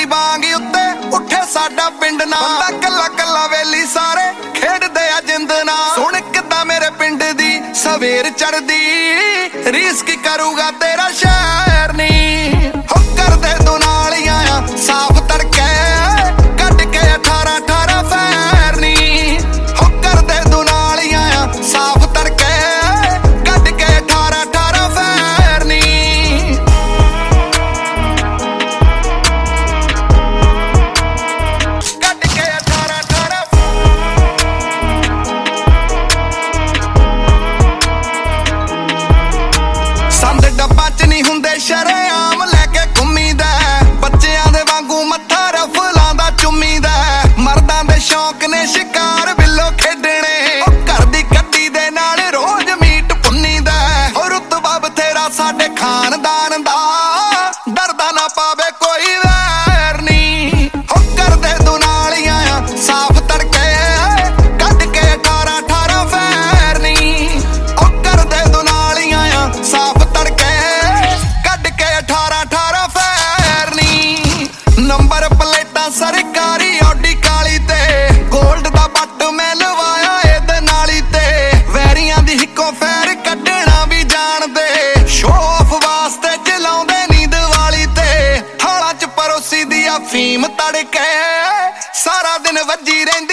ਵਾਂਗ ਉੱਤੇ ਉੱਠੇ ਸਾਡਾ ਪਿੰਡ ਨਾ ਬੰਦਾ ਕੱਲਾ ਕੱਲਾ ਵੇਲੀ ਸਾਰੇ ਖੇਡਦੇ ਆ ਜਿੰਦ ਨਾ ਸੁਣ ਕਿੱਦਾਂ ਮੇਰੇ ਪਿੰਡ ਦੀ ਸਵੇਰ ਚੜਦੀ ਰੀਸ ਕੀ ਕਰੂਗਾ ਤੇਰਾ ਸ਼ਹਿਰ ਨੀ ਹੋ ਕਰਦੇ ਦੁਨਾਲੀਆਂ ਆ ਸਾਫ ਤੜਕੇ ਕੱਢ ਕੇ 18 18 ਫੈਰ ਨੀ ਹੋ ਕਰਦੇ ਦੁਨਾਲੀਆਂ ਆ ਸਾਫ ਤੜਕੇ ਕੱਢ ਕੇ 18 18 ਫੈਰ ਨੀ ਕੱਢ ਕੇ 18 18 ਸੰਦ ਡੱਬਾ ਚ ਨਹੀਂ ਹੁੰਦੇ ਸ਼ਰੇਆਮ ਲੈ ਕੇ ਘੁੰਮੀਦਾ ਬੱਚਿਆਂ ਦੇ ਵਾਂਗੂ ਮੱਥਾ ਰਫਲਾਂ ਦਾ ਚੁੰਮੀਦਾ ਮਰਦਾਂ ਦੇ ਸ਼ੌਂਕ ਨੇ ਸ਼ਿਕਾਰ ਬਿੱਲੋ ਖੇਡਣੇ ਉਹ ਘਰ ਦੀ ਗੱਡੀ ਦੇ ਨਾਲ ਰੋਜ਼ ਮੀਟ ਭੁੰਨੀਦਾ ਉਹ ਰੁਤਬਾ ਬਥੇਰਾ ਸਾਡੇ ਖਾਨਦਾਨ ਦਾ ਡਰਦਾ ਨਾ ਪਾਵੇ ਕੋਈ ਵੈਰ ਨੀ ਉਹ ਕਰਦੇ ਦੁਨਾਲੀਆਂ ਆ ਸਾਫ ਤੜਕੇ ਕੱਢ ਕੇ 18 18 ਫੈਰ ਨੀ ਉਹ ਕਰਦੇ ਦੁਨਾਲੀਆਂ ਆ ਸਾਫ ਤੜਕੇ ਕੱਢ ਕੇ 18 18 ਫੈਰ ਨੀ ਨੰਬਰ ਪਲੇਟਾਂ ਸਰਕਾਰੀ ਆਡੀ ਕਾਲੀ ਤੇ ਗੋਲਡ ਦਾ ਬੱਟ ਮੈਂ ਲਵਾਇਆ ਇਹਦੇ ਨਾਲੀ ਤੇ ਵੈਰੀਆਂ ਦੀ ਹਿੱਕੋ ਫੈਰ ਕੱਢਣਾ ਵੀ ਜਾਣਦੇ ਸ਼ੋ ਆਫ ਵਾਸਤੇ ਚਲਾਉਂਦੇ ਨੀ ਦੀਵਾਲੀ ਤੇ ਥਾਲਾਂ ਚ ਪਰੋਸੀ ਦੀ ਅਫੀਮ ਤੜਕੇ ਸਾਰਾ ਦਿਨ ਵੱਜੀ ਰਹਿੰਦੀ